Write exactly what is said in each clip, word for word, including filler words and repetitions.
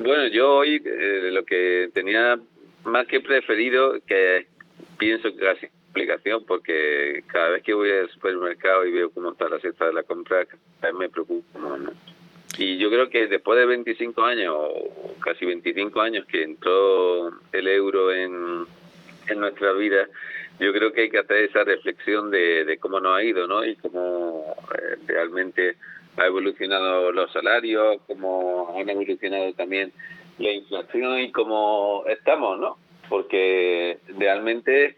Bueno, yo hoy eh, lo que tenía más que preferido, que pienso que casi explicación, porque cada vez que voy al supermercado y veo cómo está la cesta de la compra, cada vez me preocupa más, ¿no? Y yo creo que después de veinticinco años, o casi veinticinco años que entró el euro en, en nuestra vida, yo creo que hay que hacer esa reflexión de, de cómo nos ha ido, ¿no? Y cómo eh, realmente ha evolucionado los salarios, cómo han evolucionado también la inflación y cómo estamos, ¿no? Porque realmente,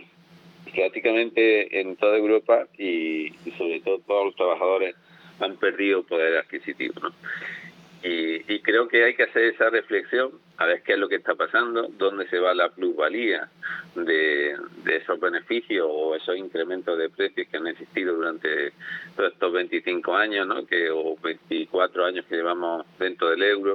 prácticamente en toda Europa y, y sobre todo todos los trabajadores han perdido poder adquisitivo, ¿no? Y, y creo que hay que hacer esa reflexión a ver qué es lo que está pasando, dónde se va la plusvalía de, de esos beneficios o esos incrementos de precios que han existido durante todos estos veinticinco años, ¿no? Que, o veinticuatro años que llevamos dentro del euro.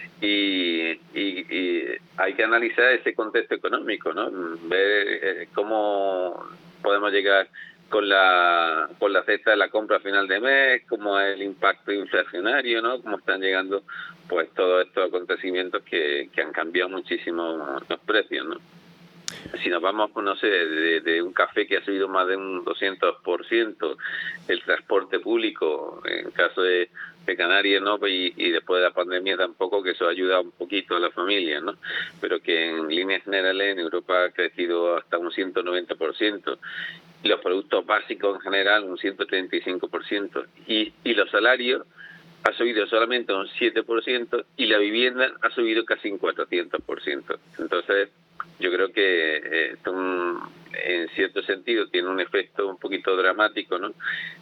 Y, y, y hay que analizar ese contexto económico, ¿no? Ver eh, cómo podemos llegar con la con la cesta de la compra a final de mes, cómo es el impacto inflacionario, ¿no? Cómo están llegando pues todos estos acontecimientos que, que han cambiado muchísimo los precios, ¿no? Si nos vamos, no sé, de, de un café que ha subido más de un doscientos por ciento, el transporte público, en caso de, de Canarias, ¿no? Y, y después de la pandemia tampoco, que eso ha ayudado un poquito a la familia, ¿no? Pero que en líneas generales en Europa ha crecido hasta un ciento noventa por ciento. Y los productos básicos en general un ciento treinta y cinco por ciento. Y, y los salarios ha subido solamente un siete por ciento y la vivienda ha subido casi un cuatrocientos por ciento. Entonces, yo creo que eh, un, en cierto sentido tiene un efecto un poquito dramático, ¿no?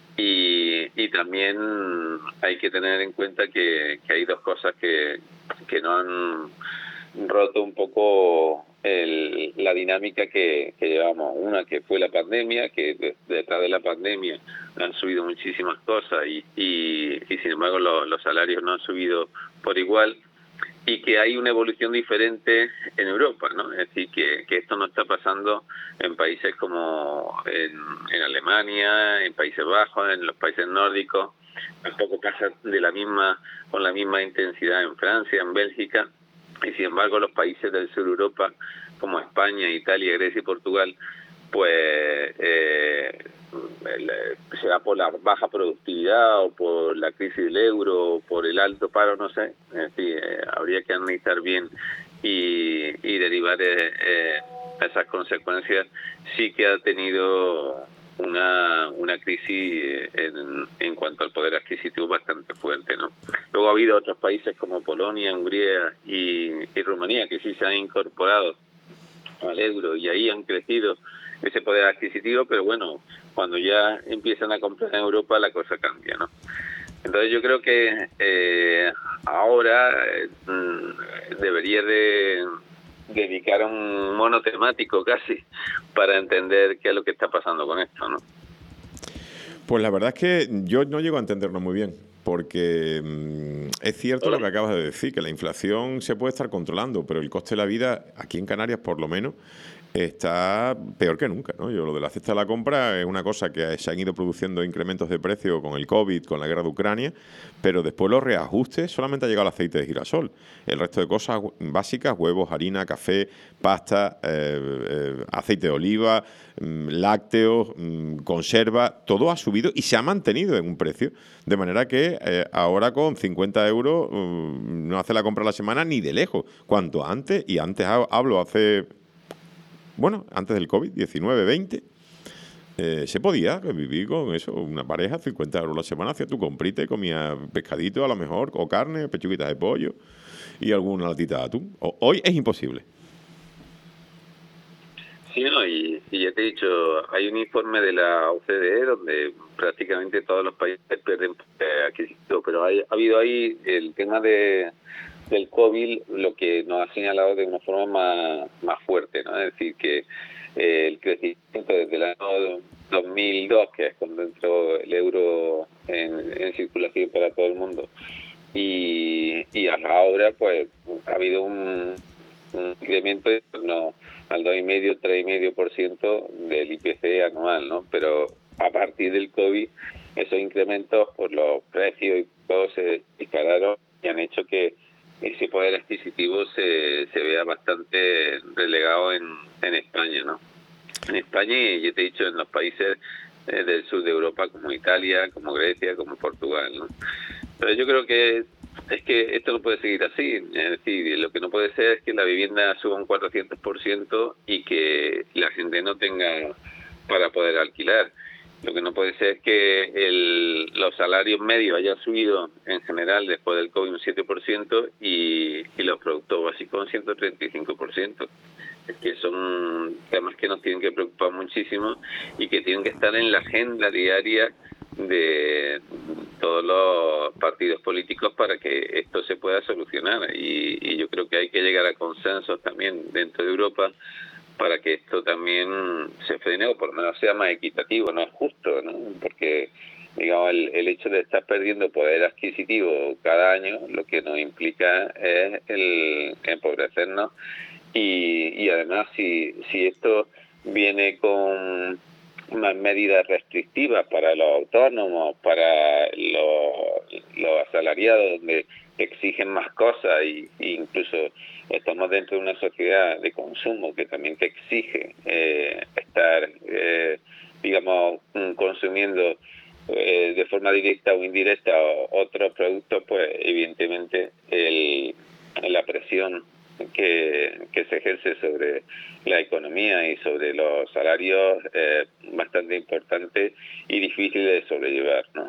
Y, y también hay que tener en cuenta que, que hay dos cosas que, que no han roto un poco el, la dinámica que, que llevamos. Una que fue la pandemia, que de, detrás de la pandemia han subido muchísimas cosas y, y, y sin embargo lo, los salarios no han subido por igual, y que hay una evolución diferente en Europa, ¿no? Es decir, que, que esto no está pasando en países como en, en Alemania, en Países Bajos, en los países nórdicos, tampoco pasa de la misma con la misma intensidad en Francia, en Bélgica, y sin embargo los países del sur de Europa, como España, Italia, Grecia y Portugal, pues eh, será por la baja productividad o por la crisis del euro o por el alto paro, no sé. Es decir, eh, habría que analizar bien y, y derivar eh, eh, esas consecuencias. Sí que ha tenido una una crisis en, en cuanto al poder adquisitivo bastante fuerte, ¿no? Luego ha habido otros países como Polonia, Hungría y, y Rumanía que sí se han incorporado al euro y ahí han crecido ese poder adquisitivo, pero bueno, cuando ya empiezan a comprar en Europa la cosa cambia, ¿no? Entonces yo creo que eh, ahora eh, debería de dedicar un mono temático casi para entender qué es lo que está pasando con esto, ¿no? Pues la verdad es que yo no llego a entenderlo muy bien, porque mmm, es cierto lo que acabas de decir, que la inflación se puede estar controlando, pero el coste de la vida aquí en Canarias, por lo menos, está peor que nunca, ¿no? Yo lo de la cesta de la compra es una cosa que se han ido produciendo incrementos de precio con el COVID, con la guerra de Ucrania, pero después los reajustes solamente ha llegado el aceite de girasol. El resto de cosas básicas, huevos, harina, café, pasta, eh, eh, aceite de oliva, mmm, lácteos, mmm, conserva, todo ha subido y se ha mantenido en un precio. De manera que eh, ahora con cincuenta euros mmm, no hace la compra a la semana ni de lejos, cuanto antes, y antes hablo hace... Bueno, antes del COVID, diecinueve, veinte, eh, se podía vivir con eso, una pareja, cincuenta euros la semana, hacía tu comprita y comía pescadito a lo mejor, o carne, pechuguitas de pollo y alguna latita de atún. O, hoy es imposible. Sí, no, y, y ya te he dicho, hay un informe de la O C D E donde prácticamente todos los países pierden eh, adquisitivo, pero hay, ha habido ahí el tema de del COVID, lo que nos ha señalado de una forma más, más fuerte, ¿no? Es decir, que eh, el crecimiento desde el año dos mil dos, que es cuando entró el euro en, en circulación para todo el mundo, y, y ahora pues ha habido un, un incremento de torno al dos coma cinco, tres coma cinco por ciento del I P C anual, ¿no? Pero a partir del COVID, esos incrementos por los precios y todo se dispararon y han hecho que ese poder adquisitivo se, se vea bastante relegado en, en España, ¿no? En España y yo te he dicho en los países eh, del sur de Europa como Italia, como Grecia, como Portugal, ¿no? Pero yo creo que es que esto no puede seguir así, es decir, lo que no puede ser es que la vivienda suba un cuatrocientos por ciento y que la gente no tenga para poder alquilar. Lo que no puede ser es que el, los salarios medios hayan subido en general después del COVID un siete por ciento y, y los productos básicos un ciento treinta y cinco por ciento. Es que son temas que nos tienen que preocupar muchísimo y que tienen que estar en la agenda diaria de todos los partidos políticos para que esto se pueda solucionar. Y, y yo creo que hay que llegar a consensos también dentro de Europa para que esto también se frene o por lo menos sea más equitativo, no es justo, ¿no? Porque digamos el, el hecho de estar perdiendo poder adquisitivo cada año lo que nos implica es el empobrecernos y, y además si, si esto viene con unas medidas restrictivas para los autónomos, para los, los asalariados, donde exigen más cosas y, e incluso estamos dentro de una sociedad de consumo que también te exige eh, estar, eh, digamos, consumiendo eh, de forma directa o indirecta otros productos, pues evidentemente el, la presión que, que se ejerce sobre la economía y sobre los salarios es eh, bastante importante y difícil de sobrellevar, ¿no?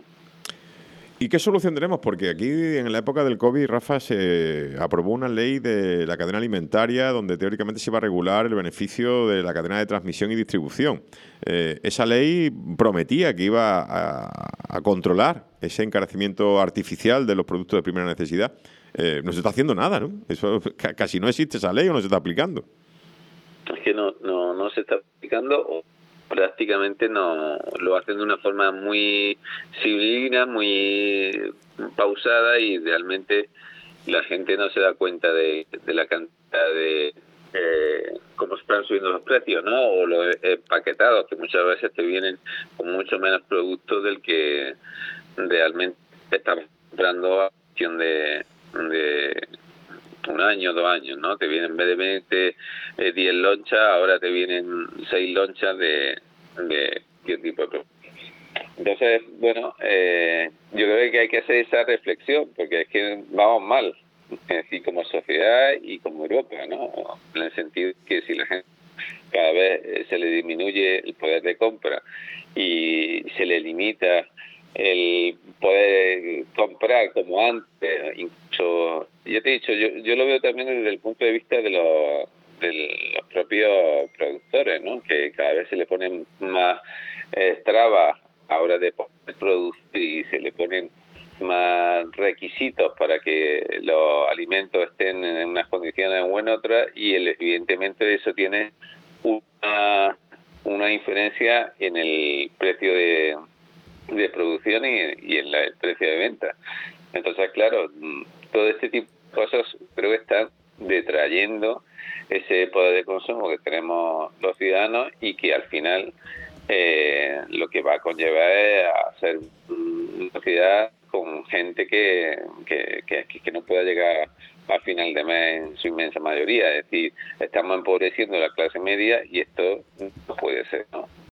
¿Y qué solución tenemos? Porque aquí en la época del COVID, Rafa, se aprobó una ley de la cadena alimentaria donde teóricamente se iba a regular el beneficio de la cadena de transmisión y distribución. Eh, esa ley prometía que iba a, a controlar ese encarecimiento artificial de los productos de primera necesidad. Eh, no se está haciendo nada, ¿no? Eso casi no existe esa ley o no se está aplicando. Es que no, no, no se está aplicando o prácticamente no lo hacen de una forma muy civilina, muy pausada y realmente la gente no se da cuenta de, de la cantidad de eh, cómo están subiendo los precios, ¿no? O los empaquetados que muchas veces te vienen con mucho menos productos del que realmente estás comprando a cuestión de, de un año, dos años, ¿no? Te vienen en vez de venirte eh, diez lonchas, ahora te vienen seis lonchas de, de qué tipo de producto. Entonces, bueno, eh, yo creo que hay que hacer esa reflexión, porque es que vamos mal, es decir, como sociedad y como Europa, ¿no? En el sentido que si la gente cada vez eh, se le disminuye el poder de compra y se le limita el poder comprar como antes, incluso, ya te he dicho, yo, yo lo veo también desde el punto de vista de los, de los propios productores, ¿no? Que cada vez se le ponen más eh, trabas a hora de poder producir y se le ponen más requisitos para que los alimentos estén en unas condiciones o en otras y el, evidentemente eso tiene una, una inferencia en el precio de de producción y, y en la, el precio de venta. Entonces, claro, todo este tipo de cosas creo que están detrayendo ese poder de consumo que tenemos los ciudadanos y que al final eh, lo que va a conllevar es a ser una sociedad con gente que, que, que, que no pueda llegar a final de mes en su inmensa mayoría. Es decir, estamos empobreciendo la clase media y esto no puede ser, ¿no?